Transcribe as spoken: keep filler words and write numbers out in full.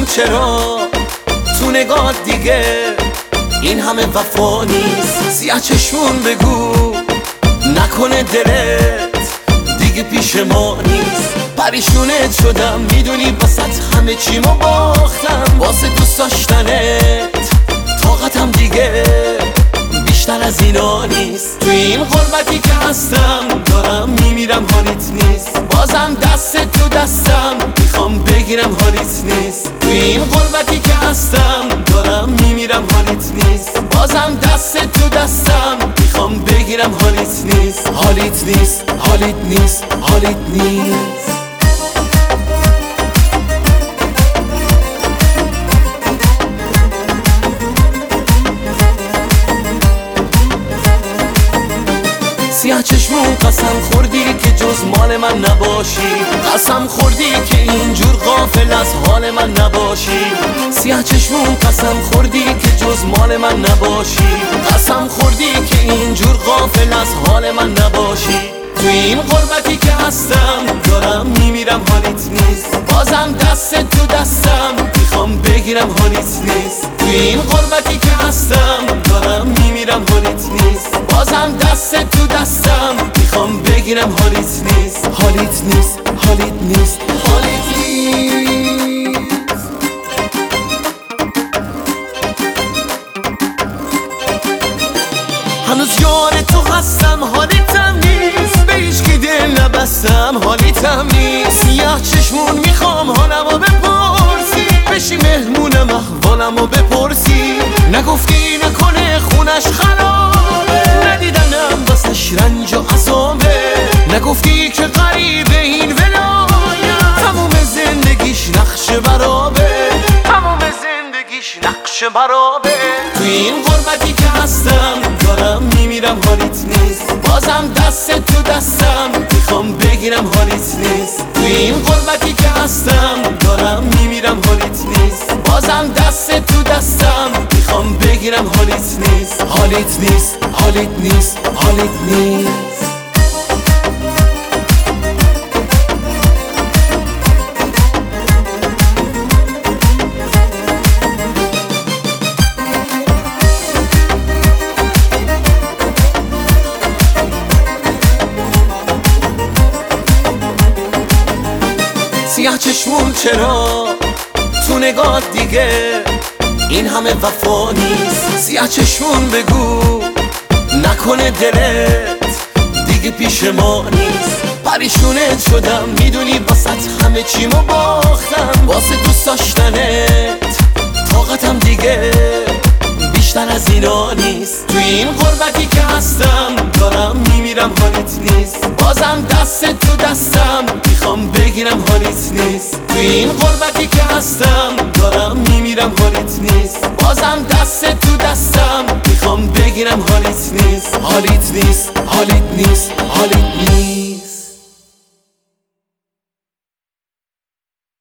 چرا تو نگاه دیگه این همه وفا نیست؟ سیاه چشمون بگو نکنه دلت دیگه پیش ما نیست. پریشونت شدم میدونی واسه همه چیمو باختم، واسه دوست داشتنت طاقتم دیگه بیشتر از اینا نیست. تو این غربتی که هستم دارم میمیرم حالیت نیست، بازم دست تو دستم میخوام بگیرم حالیت نیست. تو این غربتی که هستم دارم میمیرم حالیت نیست، بازم دست تو دستم میخوام بگیرم حالیت نیست. حالیت نیست حالیت نیست حالیت نیست. سیاه چشمون قسم خوردی که جز مال من نباشی، قسم خوردی که اینجور غافل از حال من نباشی. سیاه چشمون قسم خوردی که جز مال من نباشی، قسم خوردی که اینجور غافل از حال من نباشی. تو این غربتی که هستم دارم میمیرم حالیت نیست، بازم دست تو دستم میخوام بگیرم حالیت نیست. تو این غربتی که هستم دارم میمیرم حالیت نیست، بازم دست تو دستم میخوام بگیرم حالیت نیست. حالیت نیست حالیت نیست حالیت نیست. هنوز یار تو هستم حالیتم نیست، به هیچکی دل نبستم حالیتم نیست. سیاه چشمون میخوام حالمو بپرسی، بشی مهمونم احوالمو بپرسی. نگفتی نکنه خونش خرابه، ندیدنم واسش رنج و عذابه. نگفتی که غریبه این ولایت تموم زندگیش نقش برابه، تموم زندگیش نقش برابه. تو این غربتی که هستم دارم میمیرم حالیت نیست، بازم دست تو دستم میخوام بگیرم حالیت نیست. تو این غربتی که هستم دارم میمیرم حالیت نیست، بازم دست تو دستم میخوام بگیرم حالیت نیست. حالیت نیست حالیت نیست حالیت نیست. سیاه چشمون چرا تو نگاه دیگه این همه وفا نیست؟ سیاه چشمون بگو نکنه دلت دیگه پیش ما نیست. پریشونت شدم میدونی واسه همه چیمو باختم، واسه دوست داشتنت طاقتم دیگه بیشتر از اینا نیست. تو این غربتی که هستم دارم میمیرم حالیت نیست، بازم دست تو دستم میخوام بگیرم حالیت نیست. تو این غربتی که هستم دارم میمیرم حالیت نیست، بازم دست تو دستم میخوام بگیرم حالیت نیست. حالیت نیست حالیت نیست